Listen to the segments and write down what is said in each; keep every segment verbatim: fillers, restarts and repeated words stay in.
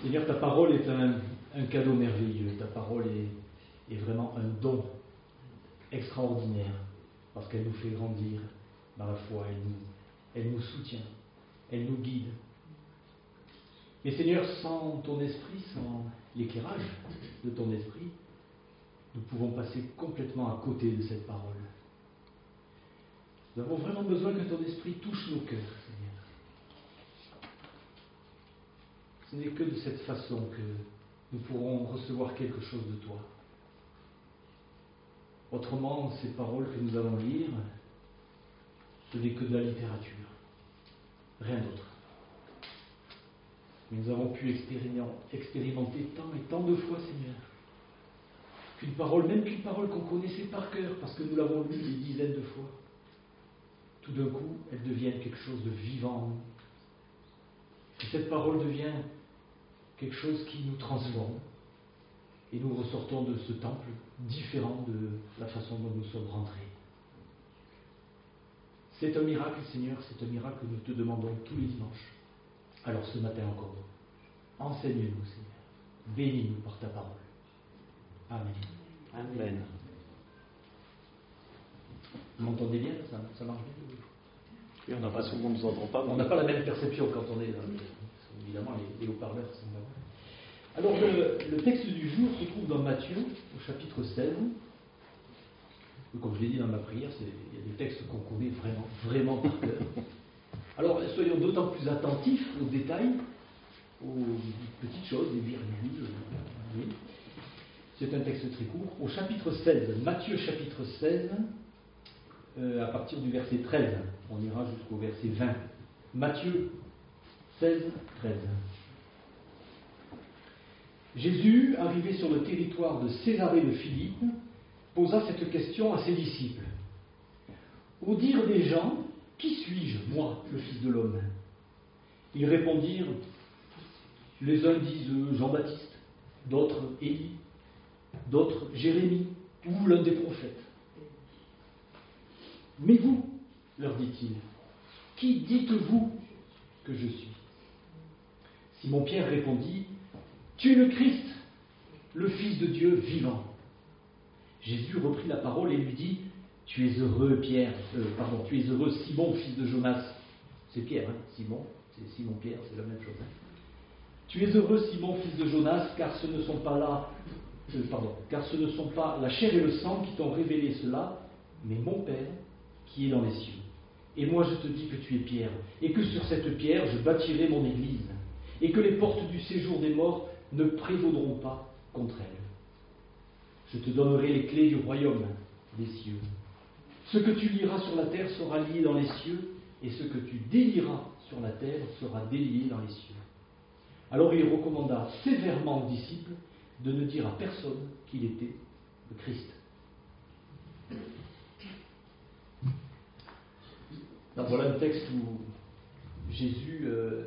Seigneur, ta parole est un, un cadeau merveilleux. Ta parole est, est vraiment un don extraordinaire parce qu'elle nous fait grandir dans la foi. Elle nous, elle nous soutient. Elle nous guide. Mais Seigneur, sans ton esprit, sans l'éclairage de ton esprit, nous pouvons passer complètement à côté de cette parole. Nous avons vraiment besoin que ton esprit touche nos cœurs, Seigneur. Ce n'est que de cette façon que nous pourrons recevoir quelque chose de toi. Autrement, ces paroles que nous allons lire, ce n'est que de la littérature. Rien d'autre. Mais nous avons pu expérimenter tant et tant de fois, Seigneur, qu'une parole, même qu'une parole qu'on connaissait par cœur, parce que nous l'avons lue des dizaines de fois, tout d'un coup, elle devienne quelque chose de vivant en nous. Et cette parole devient quelque chose qui nous transforme. Et nous ressortons de ce temple différent de la façon dont nous sommes rentrés. C'est un miracle, Seigneur, c'est un miracle que nous te demandons tous les dimanches. Alors ce matin encore, enseigne-nous, Seigneur. Bénis-nous par ta parole. Amen. Amen. Vous m'entendez bien? Ça, ça marche bien? Oui, on n'a pas souvent, on ne nous entend pas. On n'a pas la même perception quand on est dans les, évidemment, les, les haut-parleurs sont là. Alors, le, le texte du jour se trouve dans Matthieu, au chapitre seize. Comme je l'ai dit dans ma prière, c'est, il y a des textes qu'on connaît vraiment, vraiment par cœur. Alors, soyons d'autant plus attentifs aux détails, aux petites choses, les virgules. Oui. C'est un texte très court. Au chapitre seize, Matthieu chapitre seize, euh, à partir du verset treize, on ira jusqu'au verset vingt. Matthieu seize, treize. Jésus, arrivé sur le territoire de Césarée de Philippe, posa cette question à ses disciples. Au dire des gens, qui suis-je, moi, le Fils de l'homme? Ils répondirent, les uns disent Jean-Baptiste, d'autres Élie, d'autres Jérémie, ou l'un des prophètes. Mais vous, leur dit-il, qui dites-vous que je suis? Simon-Pierre répondit, tu es le Christ, le Fils de Dieu vivant. Jésus reprit la parole et lui dit, tu es heureux, Pierre, euh, pardon, tu es heureux, Simon, fils de Jonas. C'est Pierre, hein, Simon, c'est Simon-Pierre, c'est la même chose. Hein. Tu es heureux, Simon, fils de Jonas, car ce ne sont pas là, euh, pardon, car ce ne sont pas la chair et le sang qui t'ont révélé cela, mais mon Père qui est dans les cieux. Et moi je te dis que tu es Pierre, et que sur cette pierre je bâtirai mon église, et que les portes du séjour des morts ne prévaudront pas contre elle. Je te donnerai les clés du royaume des cieux. Ce que tu lieras sur la terre sera lié dans les cieux, et ce que tu délieras sur la terre sera délié dans les cieux. Alors il recommanda sévèrement aux disciples de ne dire à personne qu'il était le Christ. Donc voilà un texte où Jésus euh,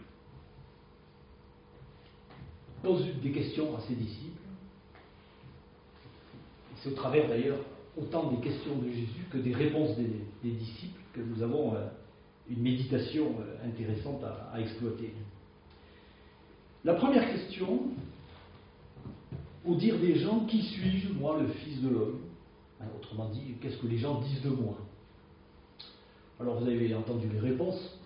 pose des questions à ses disciples. C'est au travers d'ailleurs autant des questions de Jésus que des réponses des, des disciples que nous avons euh, une méditation euh, intéressante à, à exploiter. La première question, au dire des gens, qui suis-je, moi, le Fils de l'homme? Autrement dit, qu'est-ce que les gens disent de moi? Alors vous avez entendu les réponses.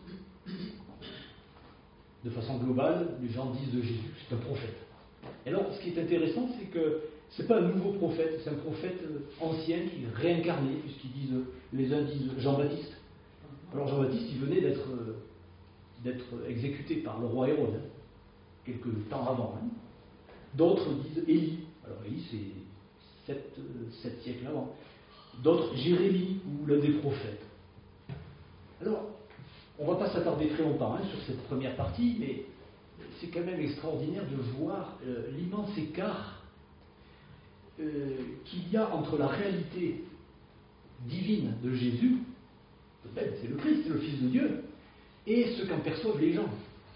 De façon globale, les gens disent de Jésus que c'est un prophète. Et alors, ce qui est intéressant, c'est que ce n'est pas un nouveau prophète, c'est un prophète ancien qui est réincarné, puisqu'ils disent, les uns disent Jean-Baptiste. Alors Jean-Baptiste, il venait d'être, d'être exécuté par le roi Hérode, hein, quelques temps avant. Hein. D'autres disent Élie. Alors Élie, c'est sept, sept siècles avant. D'autres Jérémie, ou l'un des prophètes. Alors, on ne va pas s'attarder très longtemps hein, sur cette première partie, mais c'est quand même extraordinaire de voir euh, l'immense écart euh, qu'il y a entre la réalité divine de Jésus, peut-être c'est le Christ, c'est le Fils de Dieu, et ce qu'en perçoivent les gens.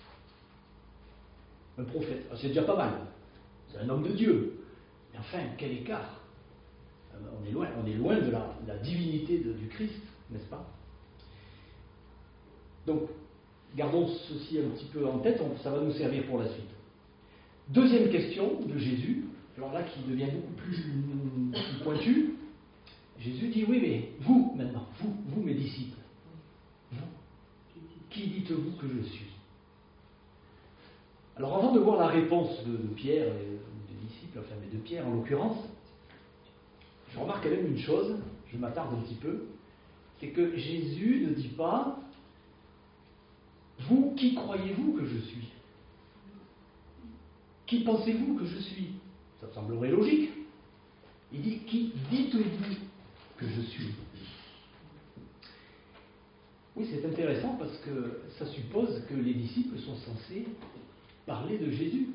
Un prophète, c'est déjà pas mal, c'est un homme de Dieu, mais enfin, quel écart! On est loin, on est loin de la, la divinité de, du Christ, n'est-ce pas? Donc, gardons ceci un petit peu en tête, ça va nous servir pour la suite. Deuxième question de Jésus, alors là qui devient beaucoup plus, plus pointue. Jésus dit, oui, mais vous, maintenant, vous, vous mes disciples, vous, qui dites-vous que je suis? Alors avant de voir la réponse de, de Pierre, et des disciples, enfin mais de Pierre en l'occurrence, je remarque quand même une chose, je m'attarde un petit peu, c'est que Jésus ne dit pas « Vous, qui croyez-vous que je suis ?» Qui pensez-vous que je suis? Ça me semblerait logique. Il dit « Qui dites-vous que je suis ?» Oui, c'est intéressant parce que ça suppose que les disciples sont censés parler de Jésus.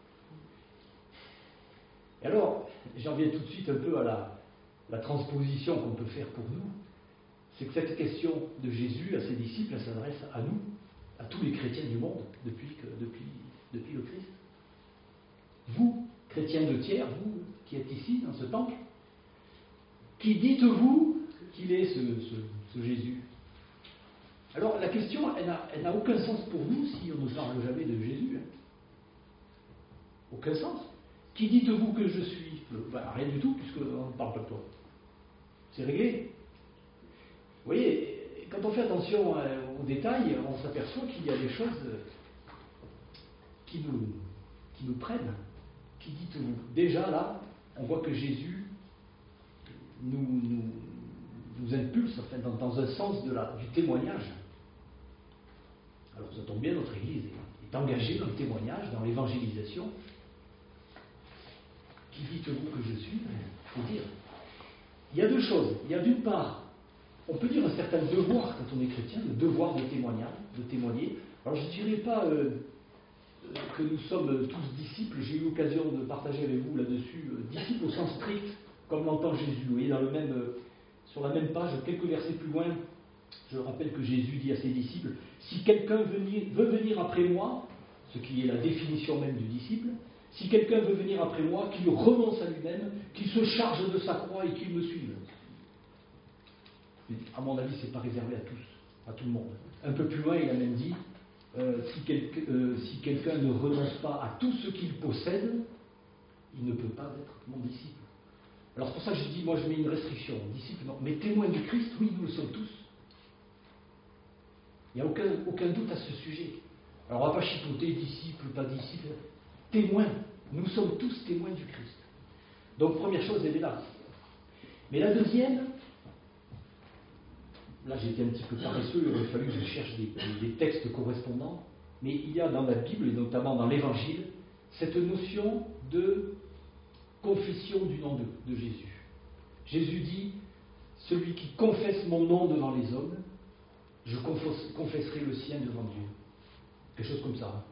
Et alors, j'en viens tout de suite un peu à la, la transposition qu'on peut faire pour nous. C'est que cette question de Jésus à ses disciples, elle s'adresse à nous, à tous les chrétiens du monde, depuis, que, depuis, depuis le Christ. Vous, chrétiens de Thiers, vous qui êtes ici, dans ce temple, qui dites-vous qu'il est ce, ce, ce Jésus? Alors la question, elle n'a, elle n'a aucun sens pour nous si on ne parle jamais de Jésus. Hein. Aucun sens. Qui dites-vous que je suis? Ben, rien du tout, puisqu'on ne parle pas de toi. C'est réglé. Vous voyez, quand on fait attention aux détails, on s'aperçoit qu'il y a des choses qui nous, qui nous prennent. Qui dites-vous? Déjà là, on voit que Jésus nous, nous, nous impulse enfin, dans, dans un sens de la, du témoignage. Alors ça tombe bien, notre Église est, est engagée dans le témoignage, dans l'évangélisation. Qui dites-vous que je suis? Il faut dire. Il y a deux choses. Il y a d'une part, on peut dire un certain devoir quand on est chrétien, le devoir de témoignage, de témoigner. Alors je ne dirais pas euh, que nous sommes tous disciples, j'ai eu l'occasion de partager avec vous là-dessus, euh, disciples au sens strict, comme l'entend Jésus. Vous voyez, dans le même, euh, sur la même page, quelques versets plus loin, je rappelle que Jésus dit à ses disciples, si quelqu'un veut venir après moi, ce qui est la définition même du disciple, si quelqu'un veut venir après moi, qu'il renonce à lui-même, qu'il se charge de sa croix et qu'il me suive. À mon avis, ce n'est pas réservé à tous, à tout le monde. Un peu plus loin, il a même dit, euh, si, quelque, euh, si quelqu'un ne renonce pas à tout ce qu'il possède, il ne peut pas être mon disciple. Alors c'est pour ça que je dis, moi je mets une restriction, disciple, non. Mais témoin du Christ, oui, nous le sommes tous. Il n'y a aucun, aucun doute à ce sujet. Alors on ne va pas chipoter, disciple, pas disciple. Témoin, nous sommes tous témoins du Christ. Donc première chose, elle est là. Mais la deuxième, là j'étais un petit peu paresseux, il aurait fallu que je cherche des, des textes correspondants, mais il y a dans la Bible, et notamment dans l'Évangile, cette notion de confession du nom de, de Jésus. Jésus dit, celui qui confesse mon nom devant les hommes, je confesse, confesserai le sien devant Dieu. Quelque chose comme ça. Hein.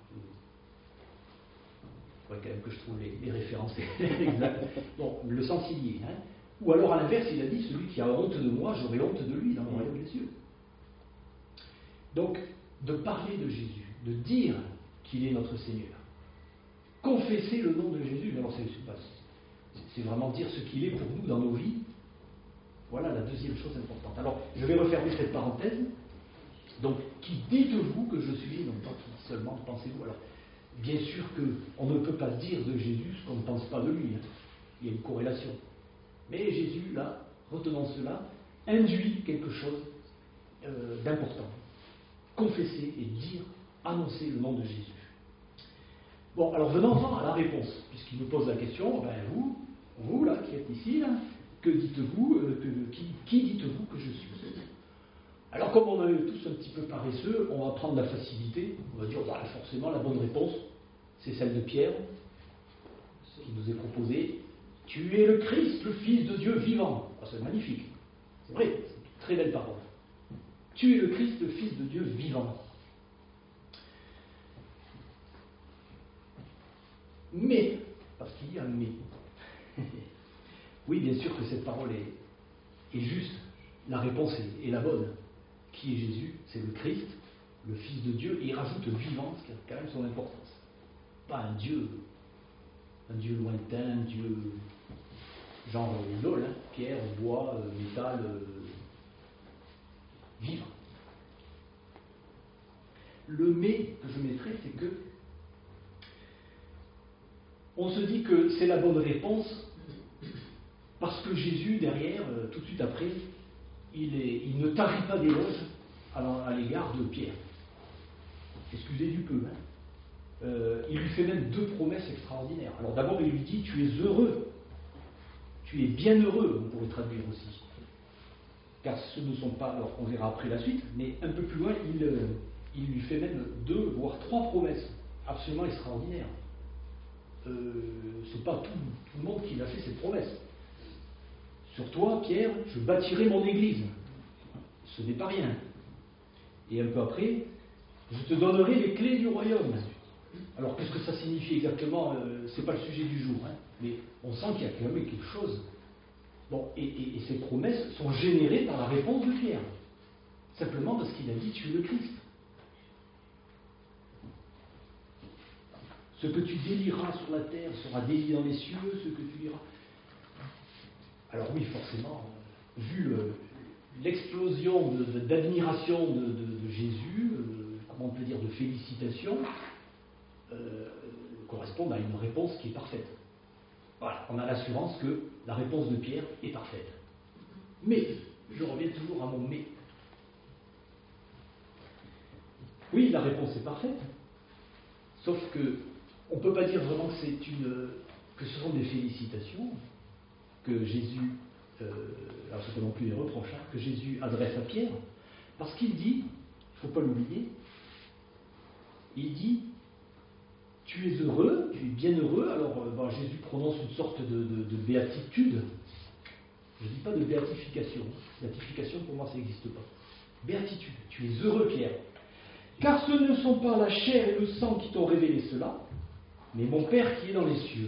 Il faudrait quand même que je trouve les, les références exactes. Bon, le sens y est. Hein. Ou alors à l'inverse, il a dit, celui qui a honte de moi, j'aurai honte de lui dans le royaume des cieux. Donc, de parler de Jésus, de dire qu'il est notre Seigneur, confesser le nom de Jésus, alors c'est, c'est, c'est vraiment dire ce qu'il est pour nous dans nos vies. Voilà la deuxième chose importante. Alors, je vais refermer cette parenthèse. Donc, qui dites-vous que je suis? Non pas qui seulement pensez-vous. Alors, bien sûr qu'on ne peut pas dire de Jésus ce qu'on ne pense pas de lui. Hein. Il y a une corrélation. Mais Jésus, là, retenons cela, induit quelque chose euh, d'important. Confesser et dire, annoncer le nom de Jésus. Bon, alors venons-en à la réponse, puisqu'il nous pose la question, ben vous, vous là, qui êtes ici, là, que dites-vous, euh, que, qui, qui dites-vous que je suis? Alors comme on est tous un petit peu paresseux, on va prendre la facilité, on va dire, bah, forcément la bonne réponse, c'est celle de Pierre, qui nous est proposée. Tu es le Christ, le Fils de Dieu vivant. Ah, c'est magnifique. C'est vrai, c'est une très belle parole. Tu es le Christ, le Fils de Dieu vivant. Mais, parce qu'il y a un mais. Oui, bien sûr que cette parole est, est juste. La réponse est, est la bonne. Qui est Jésus? C'est le Christ, le Fils de Dieu, et il rajoute vivant, ce qui a quand même son importance. Pas un Dieu, un Dieu lointain, un Dieu genre idole, hein, pierre, bois, euh, métal, euh, vivant. Le mais que je mettrai, c'est que on se dit que c'est la bonne réponse parce que Jésus, derrière, euh, tout de suite après, il, est, il ne tarit pas d'éloge à, à l'égard de Pierre. Excusez du peu. Hein. Euh, il lui fait même deux promesses extraordinaires. Alors d'abord, il lui dit, tu es heureux. Tu es bien heureux, on pourrait traduire aussi. Car ce ne sont pas, alors on verra après la suite, mais un peu plus loin, il, euh, il lui fait même deux, voire trois promesses absolument extraordinaires. Euh, c'est pas tout, tout le monde qui a fait cette promesse. Sur toi, Pierre, je bâtirai mon église. Ce n'est pas rien. Et un peu après, je te donnerai les clés du royaume. Alors qu'est-ce que ça signifie exactement euh, c'est pas le sujet du jour, hein, mais on sent qu'il y a quand même quelque chose. Bon, et, et, et ces promesses sont générées par la réponse de Pierre. Simplement parce qu'il a dit tu es le Christ. Ce que tu délieras sur la terre sera délié dans les cieux, ce que tu diras. Alors oui, forcément, vu le, l'explosion de, de, d'admiration de, de, de Jésus, euh, comment on peut dire, de félicitations, euh, correspondent à une réponse qui est parfaite. Voilà, on a l'assurance que la réponse de Pierre est parfaite. Mais, je reviens toujours à mon mais. Oui, la réponse est parfaite, sauf que on ne peut pas dire vraiment que c'est une, que ce sont des félicitations que Jésus, euh, alors ce n'est pas non plus des reproches, hein, que Jésus adresse à Pierre, parce qu'il dit, il ne faut pas l'oublier, il dit, tu es heureux, tu es bien heureux, alors euh, bon, Jésus prononce une sorte de, de, de béatitude, je ne dis pas de béatification, béatification pour moi ça n'existe pas, béatitude, tu es heureux Pierre, car ce ne sont pas la chair et le sang qui t'ont révélé cela, mais mon Père qui est dans les cieux.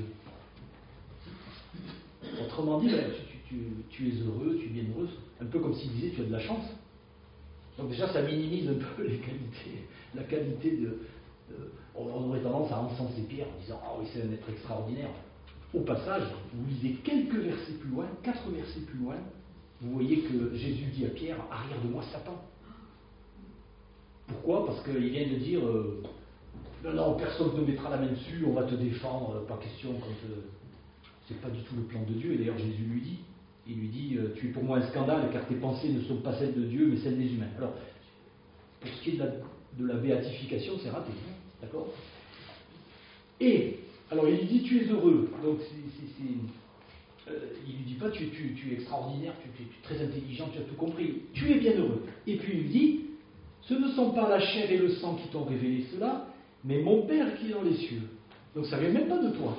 Autrement dit, ben, tu, tu, tu, tu es heureux, tu es bien heureuse, un peu comme s'il disait tu as de la chance. Donc déjà ça minimise un peu les qualités, la qualité de... de on aurait tendance à encenser Pierre en disant ah oui c'est un être extraordinaire. Au passage, vous lisez quelques versets plus loin, quatre versets plus loin, vous voyez que Jésus dit à Pierre arrière de moi Satan. Pourquoi? Parce qu'il vient de dire euh, non, non, personne ne mettra la main dessus, on va te défendre, pas question quand. Euh, c'est pas du tout le plan de Dieu, et d'ailleurs Jésus lui dit, il lui dit, euh, tu es pour moi un scandale, car tes pensées ne sont pas celles de Dieu, mais celles des humains. Alors, pour ce qui est de la, de la béatification, c'est raté, d'accord? Et, alors il lui dit, tu es heureux, donc c'est, c'est, c'est, euh, il lui dit pas, tu, tu, tu es extraordinaire, tu, tu, tu es très intelligent, tu as tout compris, tu es bien heureux. Et puis il lui dit, ce ne sont pas la chair et le sang qui t'ont révélé cela, mais mon Père qui est dans les cieux. Donc ça ne vient même pas de toi.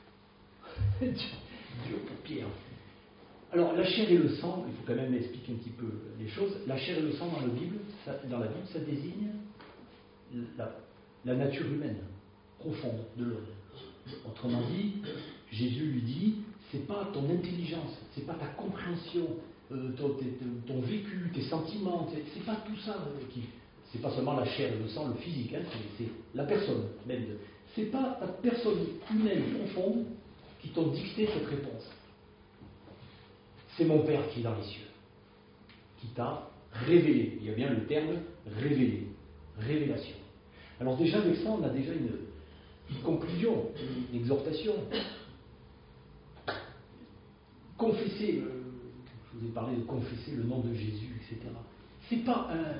Dieu pour Pierre. Alors, la chair et le sang, il faut quand même expliquer un petit peu les choses. La chair et le sang dans la Bible, ça, dans la Bible, ça désigne la, la nature humaine profonde de l'homme. Autrement dit, Jésus lui dit, c'est pas ton intelligence, c'est pas ta compréhension, euh, ton, ton vécu, tes sentiments, c'est, c'est pas tout ça euh, qui. C'est pas seulement la chair et le sang, le physique, hein, c'est, c'est la personne même. C'est pas ta personne humaine profonde qui t'ont dicté cette réponse. C'est mon Père qui est dans les cieux, qui t'a révélé. Il y a bien le terme révélé, révélation. Alors déjà avec ça, on a déjà une, une conclusion, une exhortation. Confesser, euh, je vous ai parlé de confesser le nom de Jésus, et cetera. C'est pas un...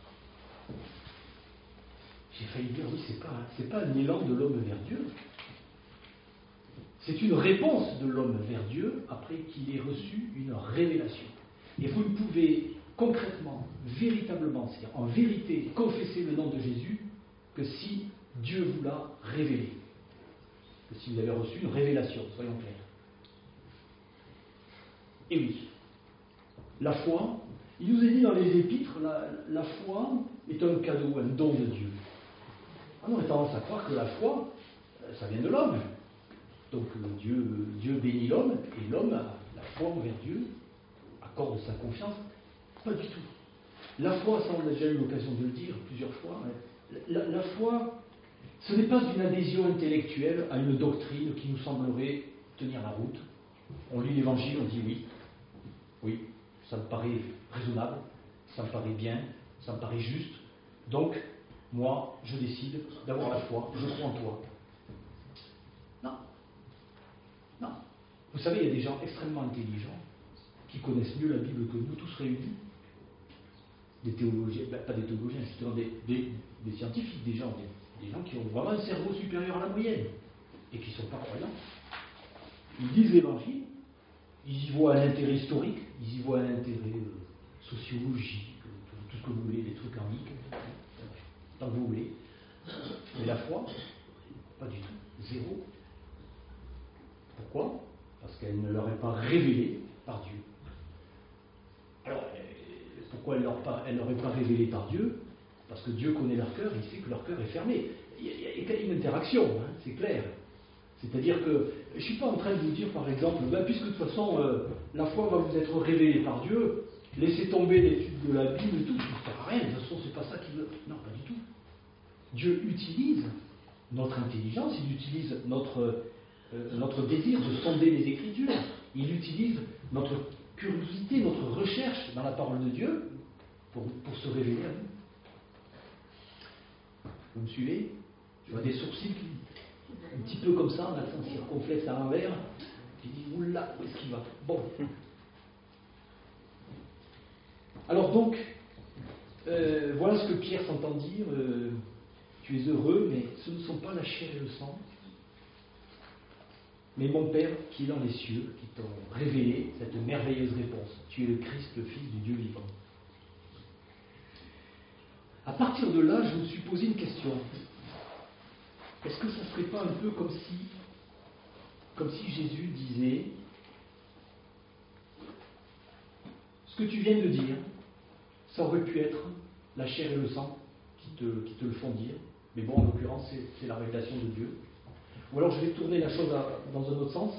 J'ai failli dire, oui, c'est pas, c'est pas un élan de l'homme vers Dieu. C'est une réponse de l'homme vers Dieu après qu'il ait reçu une révélation. Et vous ne pouvez concrètement, véritablement, c'est-à-dire en vérité, confesser le nom de Jésus que si Dieu vous l'a révélé. Que si vous avez reçu une révélation, soyons clairs. Et oui, la foi, il nous est dit dans les épîtres, la, la foi est un cadeau, un don de Dieu. On aurait tendance à croire que la foi, ça vient de l'homme. Donc Dieu, Dieu bénit l'homme, et l'homme a la foi envers Dieu, accorde sa confiance. Pas du tout. La foi, ça on a déjà eu l'occasion de le dire plusieurs fois, la, la foi, ce n'est pas une adhésion intellectuelle à une doctrine qui nous semblerait tenir la route. On lit l'évangile, on dit oui, oui, ça me paraît raisonnable, ça me paraît bien, ça me paraît juste, donc moi je décide d'avoir la foi, je crois en toi. Non. Non. Vous savez, il y a des gens extrêmement intelligents qui connaissent mieux la Bible que nous tous réunis. Des théologiens, ben, pas des théologiens, justement des, des, des scientifiques, des gens, des, des gens qui ont vraiment un cerveau supérieur à la moyenne et qui ne sont pas croyants. Ils lisent l'Évangile, ils y voient un intérêt historique, ils y voient un intérêt euh, sociologique, euh, tout ce que vous voulez, des trucs antiques, euh, tant que vous voulez. Mais la foi, pas du tout, zéro. Pourquoi ? Parce qu'elle ne leur est pas révélée par Dieu. Alors, pourquoi elle ne leur, leur est pas révélée par Dieu ? Parce que Dieu connaît leur cœur, il sait que leur cœur est fermé. Il y a, il y a une interaction, hein, c'est clair. C'est-à-dire que je ne suis pas en train de vous dire, par exemple, ben, puisque de toute façon, euh, la foi va vous être révélée par Dieu, laissez tomber l'étude de la Bible et tout, ça ne sert à rien, de toute façon, c'est pas ça qu'il veut. Non, pas du tout. Dieu utilise notre intelligence, il utilise notre, euh, notre désir de sonder les Écritures, il utilise notre curiosité, notre recherche dans la parole de Dieu pour, pour se révéler à nous. Vous me suivez ? Je vois des sourcils qui, un petit peu comme ça, en accent circonflexe à l'envers. Je dis, oula, où est-ce qu'il va ? Bon. Alors donc, euh, voilà ce que Pierre s'entend dire. Euh, tu es heureux, mais ce ne sont pas la chair et le sang, mais mon Père qui est dans les cieux, qui t'ont révélé cette merveilleuse réponse. Tu es le Christ, le Fils du Dieu vivant. À partir de là, je me suis posé une question. Est-ce que ça ne serait pas un peu comme si, comme si Jésus disait, ce que tu viens de dire, ça aurait pu être la chair et le sang qui te, qui te le font dire, mais bon, en l'occurrence, c'est, c'est la révélation de Dieu. Ou alors je vais tourner la chose à, dans un autre sens.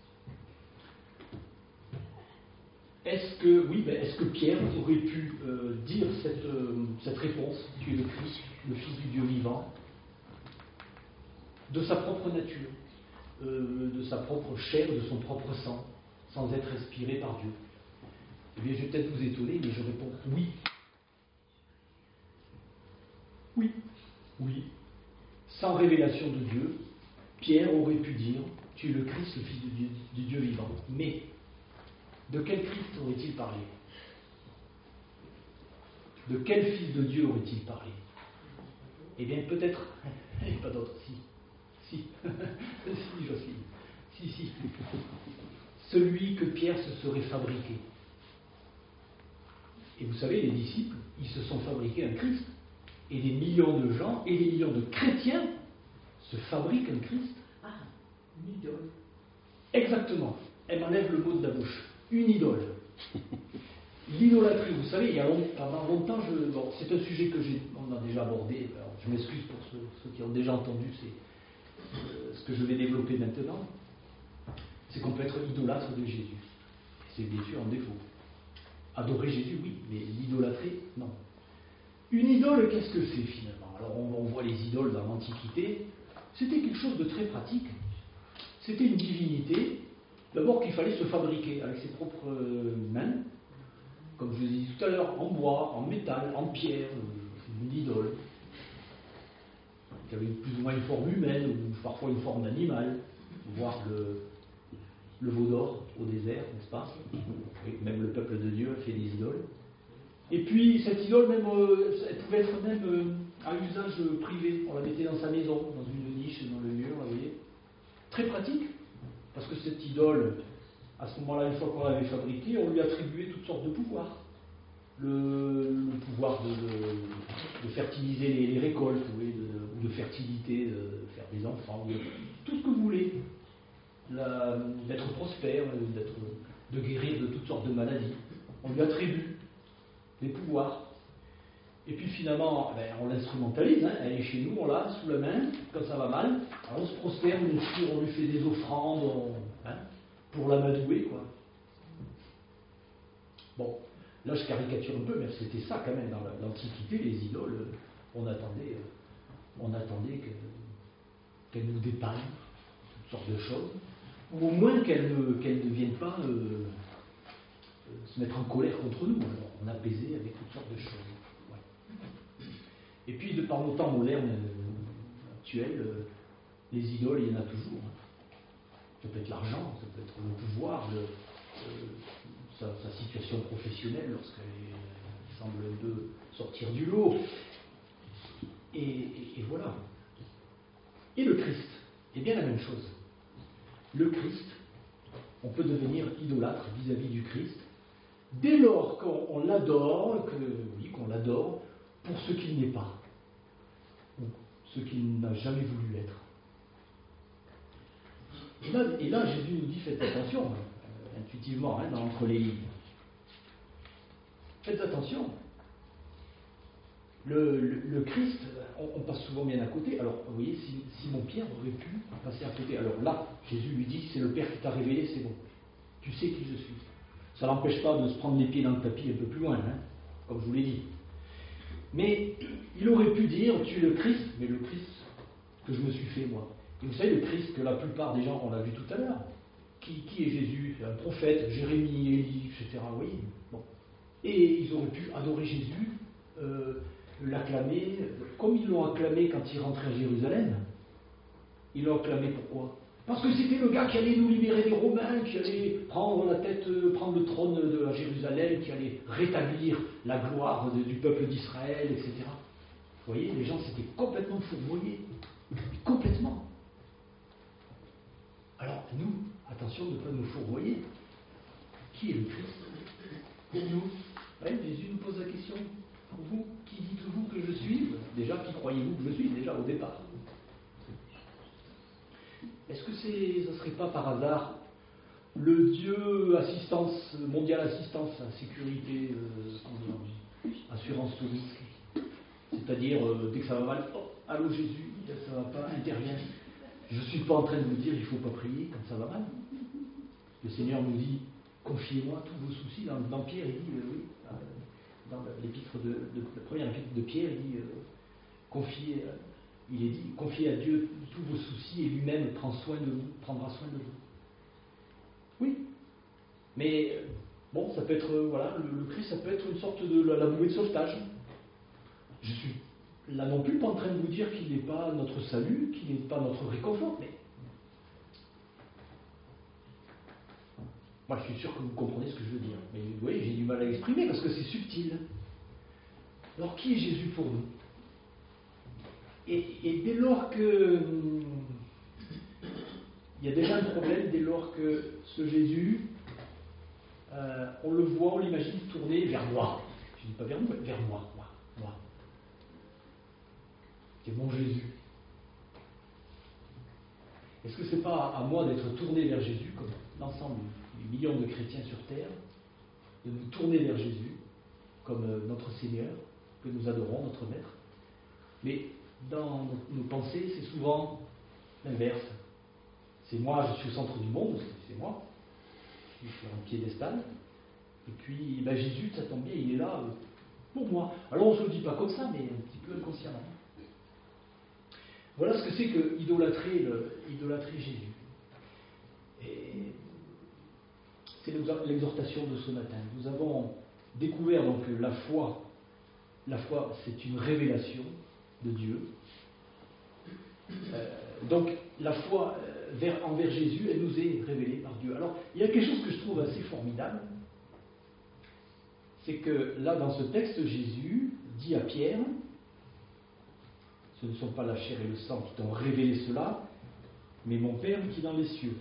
Est-ce que, oui, ben, est-ce que Pierre aurait pu euh, dire cette, euh, cette réponse, tu es le Christ, le Fils du Dieu vivant, de sa propre nature, euh, de sa propre chair, de son propre sang, sans être inspiré par Dieu? Eh bien, je vais peut-être vous étonner, mais je réponds oui. Oui, oui. Sans révélation de Dieu, Pierre aurait pu dire, tu es le Christ, le Fils du Dieu, du Dieu vivant. Mais, de quel Christ aurait-il parlé ? De quel Fils de Dieu aurait-il parlé ? Eh bien, peut-être, pas d'autre, si. Si, si, Jocelyne. Si, si. Celui que Pierre se serait fabriqué. Et vous savez, les disciples, ils se sont fabriqués un Christ. Et des millions de gens, et des millions de chrétiens se fabriquent un Christ. Ah, une idole. Exactement. Elle m'enlève le mot de la bouche. Une idole. L'idolâtrie, vous savez, il y a long, pendant longtemps, je, bon, c'est un sujet que j'ai, on a déjà abordé. Alors, je m'excuse pour ceux, ceux qui ont déjà entendu c'est, euh, ce que je vais développer maintenant. C'est qu'on peut être idolâtre de Jésus. C'est bien sûr un défaut. Adorer Jésus, oui, mais l'idolâtrer, non. Une idole, qu'est-ce que c'est finalement ? Alors on, on voit les idoles dans l'Antiquité. C'était quelque chose de très pratique. C'était une divinité, d'abord qu'il fallait se fabriquer avec ses propres mains, comme je vous ai dit tout à l'heure, en bois, en métal, en pierre, une idole, qui avait plus ou moins une forme humaine, ou parfois une forme d'animal, voire le, le veau d'or au désert, n'est-ce pas ? Et même le peuple de Dieu a fait des idoles. Et puis cette idole, même, euh, elle pouvait être même euh, à usage privé. On la mettait dans sa maison, dans une niche, dans le mur, vous voyez. Très pratique, parce que cette idole, à ce moment-là, une fois qu'on l'avait fabriquée, on lui attribuait toutes sortes de pouvoirs. Le, le pouvoir de, de, de fertiliser les, les récoltes, vous voyez, de, de, de fertilité, de faire des enfants, de, tout ce que vous voulez. La, d'être prospère, d'être, de guérir de toutes sortes de maladies. On lui attribue des pouvoirs. Et puis finalement, ben, on l'instrumentalise, hein, elle est chez nous, on l'a sous la main, quand ça va mal, alors on se prospère, bien sûr, on lui fait des offrandes, on, hein, pour l'amadouer, quoi. Bon, là je caricature un peu, mais c'était ça quand même, dans l'Antiquité, les idoles, on attendait, on attendait que, qu'elles nous dépeignent, toutes sortes de choses, ou au moins qu'elles ne, qu'elles ne viennent pas euh, se mettre en colère contre nous, alors on apaisait avec toutes sortes de choses. Et puis, de par nos temps modernes euh, actuels, euh, les idoles, il y en a toujours. Ça peut être l'argent, ça peut être le pouvoir, le, euh, sa, sa situation professionnelle lorsqu'elle semble un peu sortir du lot. Et, et, et voilà. Et le Christ, est bien la même chose. Le Christ, on peut devenir idolâtre vis-à-vis du Christ dès lors qu'on on l'adore, que, oui, qu'on l'adore pour ce qu'il n'est pas, ou ce qu'il n'a jamais voulu être. Et là, et là Jésus nous dit, faites attention, euh, intuitivement, hein, dans entre les lignes. Faites attention. Le, le, le Christ, on, on passe souvent bien à côté. Alors, vous voyez, si, Simon-Pierre aurait pu passer à côté. Alors là, Jésus lui dit, c'est le Père qui t'a révélé, c'est bon. Tu sais qui je suis. Ça n'empêche pas de se prendre les pieds dans le tapis un peu plus loin, hein, comme je vous l'ai dit. Mais il aurait pu dire, tu es le Christ, mais le Christ que je me suis fait, moi. Et vous savez, le Christ que la plupart des gens, on l'a vu tout à l'heure. Qui, qui est Jésus? Un prophète, Jérémie, Élie, et cetera. Vous voyez, bon. Et ils auraient pu adorer Jésus, euh, l'acclamer, comme ils l'ont acclamé quand ils rentraient à Jérusalem. Ils l'ont acclamé pourquoi? Parce que c'était le gars qui allait nous libérer des Romains, qui allait prendre la tête, prendre le trône de la Jérusalem, qui allait rétablir la gloire de, du peuple d'Israël, et cetera. Vous voyez, les gens s'étaient complètement fourvoyés. Complètement. Alors, nous, attention de ne pas nous fourvoyer. Qui est le Christ? Pour nous. Ouais, Jésus nous pose la question. Pour vous, qui dites-vous que je suis? Déjà, qui croyez-vous que je suis, déjà, au départ? Est-ce que c'est, ça ne serait pas par hasard le Dieu assistance, mondial assistance, sécurité, euh, assurance tout risque? C'est-à-dire, euh, dès que ça va mal, oh, allô Jésus, ça ne va pas, intervient. Je ne suis pas en train de vous dire il ne faut pas prier quand ça va mal. Le Seigneur nous dit, confiez-moi tous vos soucis. Dans, dans Pierre, il dit, euh, oui, dans l'épître de, de, la première épître de Pierre, il dit, euh, confiez, euh, il est dit, confiez à Dieu tous vos soucis et lui-même prend soin de vous, prendra soin de vous. Oui, mais euh, bon, ça peut être, euh, voilà, le, le Christ, ça peut être une sorte de la, la bouée de sauvetage. Je suis là non plus pas en train de vous dire qu'il n'est pas notre salut, qu'il n'est pas notre réconfort, mais moi je suis sûr que vous comprenez ce que je veux dire. Mais vous voyez, j'ai du mal à l'exprimer parce que c'est subtil. Alors qui est Jésus pour nous? et, et dès lors que il y a déjà un problème, dès lors que ce Jésus, euh, on le voit, on l'imagine tourner vers moi. Je ne dis pas vers nous, mais vers moi, moi, moi. C'est mon Jésus. Est-ce que ce n'est pas à moi d'être tourné vers Jésus, comme l'ensemble des millions de chrétiens sur terre, de nous tourner vers Jésus, comme notre Seigneur, que nous adorons, notre Maître? Mais dans nos pensées, c'est souvent l'inverse. C'est moi, je suis au centre du monde, c'est moi. Je suis sur un piédestal. Et puis, ben Jésus, ça tombe bien, il est là pour moi. Alors on ne se le dit pas comme ça, mais un petit peu inconsciemment. Voilà ce que c'est que idolâtrer, le, idolâtrer Jésus. Et c'est l'exhortation de ce matin. Nous avons découvert donc la foi. La foi, c'est une révélation de Dieu. Euh, donc la foi euh, vers, envers Jésus, elle nous est révélée par Dieu. Alors, il y a quelque chose que je trouve assez formidable. C'est que là, dans ce texte, Jésus dit à Pierre, ce ne sont pas la chair et le sang qui t'ont révélé cela, mais mon Père qui est dans les cieux.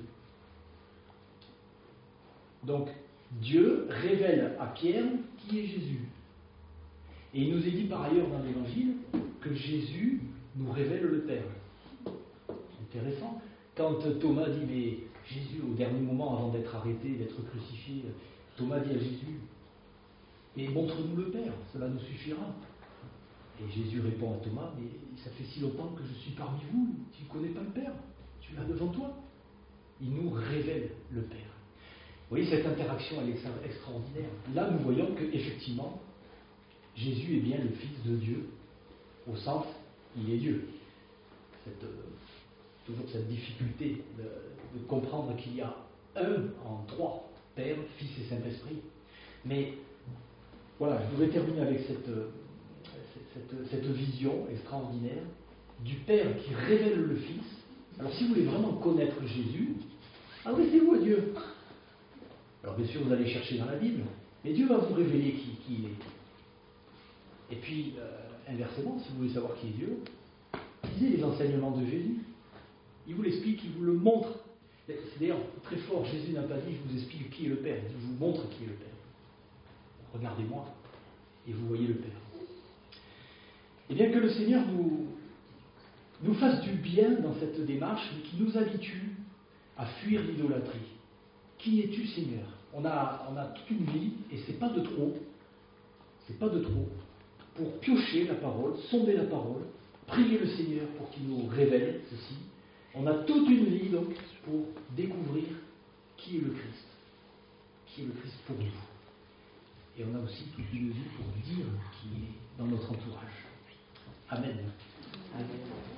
Donc, Dieu révèle à Pierre qui est Jésus. Et il nous est dit par ailleurs dans l'Évangile que Jésus nous révèle le Père. Intéressant. Quand Thomas dit, mais Jésus, au dernier moment, avant d'être arrêté, d'être crucifié, Thomas dit à Jésus, mais montre-nous le Père, cela nous suffira. Et Jésus répond à Thomas, mais ça fait si longtemps que je suis parmi vous, tu ne connais pas le Père, tu l'as devant toi. Il nous révèle le Père. Vous voyez, cette interaction, elle est extraordinaire. Là, nous voyons qu'effectivement, Jésus est bien le Fils de Dieu, au sens, il est Dieu. Cette, euh, toujours cette difficulté de, de comprendre qu'il y a un en trois, Père, Fils et Saint-Esprit. Mais voilà, je voudrais terminer avec cette, cette, cette vision extraordinaire du Père qui révèle le Fils. Alors si vous voulez vraiment connaître Jésus, Adressez-vous à Dieu. Alors bien sûr, vous allez chercher dans la Bible, mais Dieu va vous révéler qui, qui il est. Et puis, euh, inversement, si vous voulez savoir qui est Dieu, lisez les enseignements de Jésus. Il vous l'explique, il vous le montre. C'est d'ailleurs très fort, Jésus n'a pas dit « je vous explique qui est le Père », il dit « je vous montre qui est le Père ». Regardez-moi, et vous voyez le Père. Et bien que le Seigneur nous, nous fasse du bien dans cette démarche, mais qui nous habitue à fuir l'idolâtrie. Qui es-tu, Seigneur? On a, on a toute une vie, et c'est pas de trop, c'est pas de trop, pour piocher la parole, sonder la parole, prier le Seigneur pour qu'il nous révèle ceci. On a toute une vie donc pour découvrir qui est le Christ, qui est le Christ pour nous. Et on a aussi toute une vie pour dire qui est dans notre entourage. Amen. Amen.